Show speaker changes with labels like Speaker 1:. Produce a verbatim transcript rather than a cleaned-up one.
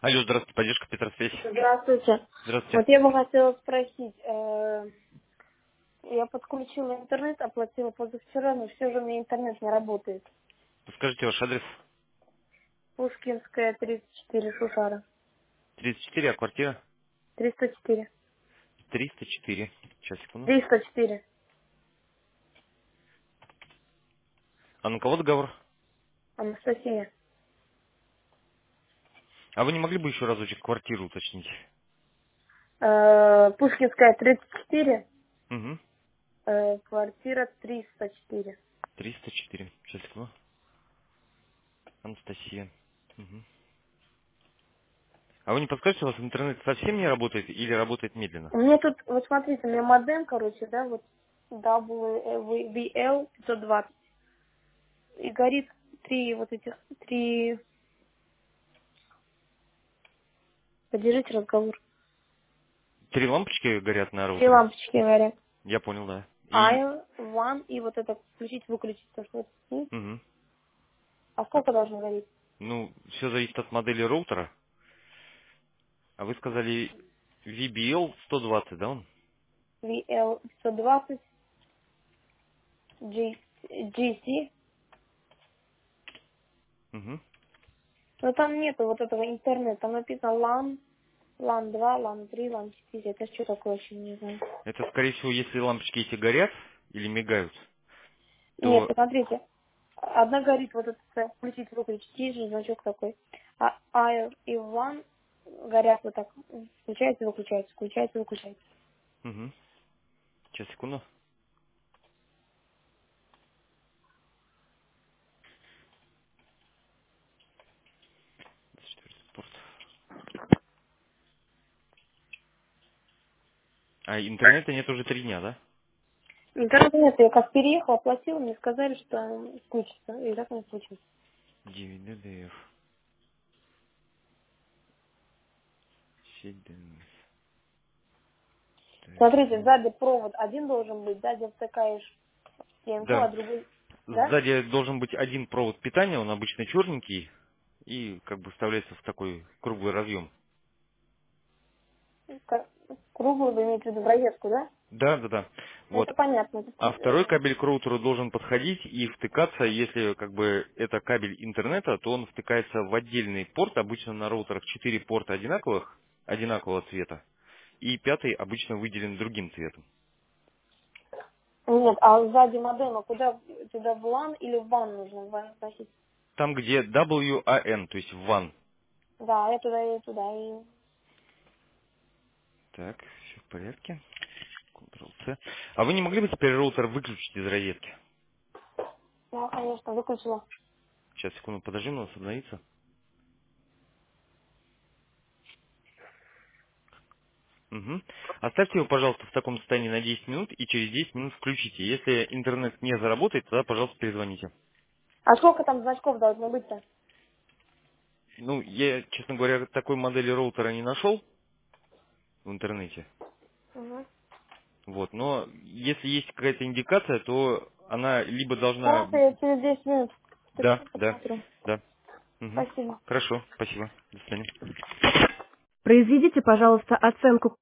Speaker 1: Алло, здравствуйте, поддержка Петросвязь.
Speaker 2: Здравствуйте.
Speaker 1: Здравствуйте.
Speaker 2: Вот я бы хотела спросить, э, я подключила интернет, оплатила позавчера, но все же у меня интернет не работает.
Speaker 1: Скажите ваш адрес.
Speaker 2: Пушкинская, тридцать четыре, Шушара.
Speaker 1: тридцать четыре, а квартира?
Speaker 2: триста четыре.
Speaker 1: триста четыре. Сейчас, секунду.
Speaker 2: триста четыре.
Speaker 1: А на кого договор?
Speaker 2: Анастасия.
Speaker 1: А вы не могли бы еще разочек квартиру уточнить?
Speaker 2: Э, Пушкинская, тридцать четыре,
Speaker 1: Угу.
Speaker 2: э, квартира триста четыре.
Speaker 1: триста четыре. Сейчас, секунду. Анастасия. Угу. А вы не подскажете, у вас интернет совсем не работает или работает медленно?
Speaker 2: У меня тут, вот смотрите, у меня модем, короче, да, вот дабл ю ви эл пятьсот двадцать. И горит три вот этих, три, поддержите разговор.
Speaker 1: Три лампочки горят на
Speaker 2: Три
Speaker 1: роутере?
Speaker 2: лампочки горят.
Speaker 1: Я понял, да. И...
Speaker 2: Air, One и вот это включить-выключить. То, что вот есть.
Speaker 1: Угу.
Speaker 2: А сколько должно гореть?
Speaker 1: Ну, все зависит от модели роутера. А вы сказали ви би эл сто двадцать, да он?
Speaker 2: ви эл пятьсот двадцать, G, джи си.
Speaker 1: Угу.
Speaker 2: Но там нету вот этого интернета. Там написано LAN, LAN два, LAN три, LAN четыре. Это что такое, вообще не знаю.
Speaker 1: Это, скорее всего, если лампочки эти горят или мигают,
Speaker 2: Нет,
Speaker 1: то...
Speaker 2: посмотрите. Одна горит вот это включить-выключить. Есть же значок такой. А Air и One горят вот так. Включается, выключается, включается, выключается.
Speaker 1: Угу. Сейчас, секунду. двадцать четвёртый порт. А интернета нет уже три дня, да?
Speaker 2: Интернета нет, я как переехала, оплатила, мне сказали, что включится. И так не случилось.
Speaker 1: девять ди ди эф. сеть ди эн эс. Так,
Speaker 2: Смотрите,
Speaker 1: ну...
Speaker 2: сзади провод один должен быть, сзади втыкаешь стенку, а
Speaker 1: Да.
Speaker 2: другой, да?
Speaker 1: Сзади должен быть один провод питания, он обычно черненький, и как бы вставляется в такой круглый разъем.
Speaker 2: Ка- Круглую вы имеете в виду в розетку, да?
Speaker 1: Да, да, да.
Speaker 2: Ну,
Speaker 1: Вот.
Speaker 2: это понятно. Это,
Speaker 1: А второй
Speaker 2: э,
Speaker 1: кабель к роутеру должен подходить и втыкаться, если как бы это кабель интернета, то он втыкается в отдельный порт, обычно на роутерах четыре порта одинаковых, одинакового цвета, и пятый обычно выделен другим цветом.
Speaker 2: Нет, а сзади модема куда? Туда в лан или в ван нужно в WAN вносить?
Speaker 1: Там, где дабл ю эй эн, то есть ван.
Speaker 2: Да, я туда и туда. И...
Speaker 1: Так, все в порядке. контрол-C. А вы не могли бы теперь роутер выключить из розетки?
Speaker 2: Я, конечно, выключила.
Speaker 1: Сейчас, секунду, подождем, у нас обновится. Угу. Оставьте его, пожалуйста, в таком состоянии на десять минут и через десять минут включите. Если интернет не заработает, тогда, пожалуйста, перезвоните.
Speaker 2: А сколько там значков должно быть-то?
Speaker 1: Ну, я, честно говоря, такой модели роутера не нашел в интернете.
Speaker 2: Угу.
Speaker 1: Вот, но если есть какая-то индикация, то она либо должна...
Speaker 2: Хорошо, я через десять минут
Speaker 1: Да, да,
Speaker 2: посмотрю.
Speaker 1: да. Угу.
Speaker 2: Спасибо.
Speaker 1: Хорошо, спасибо. До свидания.
Speaker 2: Произведите, пожалуйста, оценку